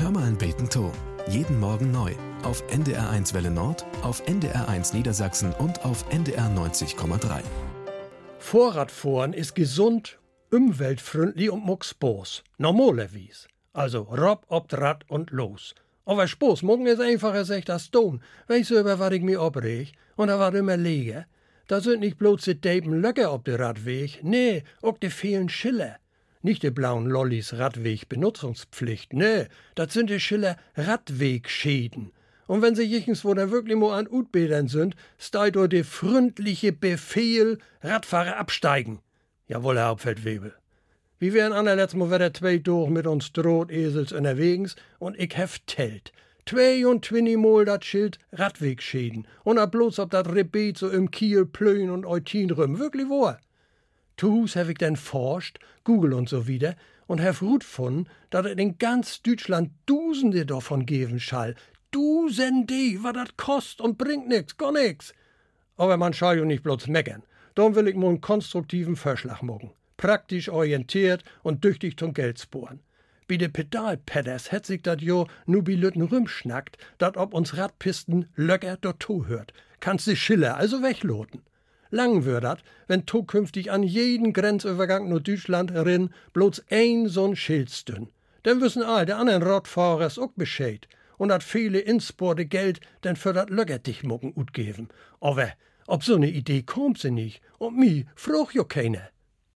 Hör mal ein Beten to. Jeden Morgen neu. Auf NDR1 Welle Nord, auf NDR1 Niedersachsen und auf NDR 90,3. Vorradfahren ist gesund, umweltfreundlich und muck Spaß. Normalerweise. Also rob ob Rad und los. Aber Spaß morgen ist einfacher gesagt als Ton. Weißt du, über was ich mich abreg? Und da war immer lege. Da sind nicht bloß die Depen Löcke auf der Radweg. Nee, auch die vielen Schiller. Nicht die blauen Lollis Radwegbenutzungspflicht. Nee, das sind die Schiller Radwegschäden. Und wenn sie jichens wo da wirklich mal an Utbädern sind, steht dort der freundliche Befehl, Radfahrer absteigen. Jawohl, Herr Hauptfeldwebel. Wie wären anerletztes Mal wieder 2 durch mit uns Drohtesels unterwegs und ich hef tellt. 22 Mal dat Schild Radwegschäden. Und ab bloß ob dat Rebet so im Kiel, Plön und Eutin rüm. Wirklich wahr. Tuhus hef ich denn forscht, Google und so wieder, und hef Rut von, dat es in ganz Deutschland Dusende davon geben schall. Dusende, was dat kost und bringt nix, gar nix. Aber man schall jo nicht bloß meckern. Darum will ich mal einen konstruktiven Vorschlag machen. Praktisch orientiert und tüchtig zum Geld sporen. Bei de Pedalpadders hätt sich dat jo nu bi Lütten rümschnackt, dat ob uns Radpisten Löcker dort to hört. Kannst die Schiller also wegloten. Lang wär dat, wenn zukünftig an jeden Grenzübergang nur Deutschland rin bloß ein so'n Schild stün. Dann wissen all de anderen Radfahrers auch Bescheid. Und dat viele Insporte Geld denn für dat Löcker dich mucken utgeben. Aber ob so ne Idee kommt sie nicht. Und mi fruch jo keiner.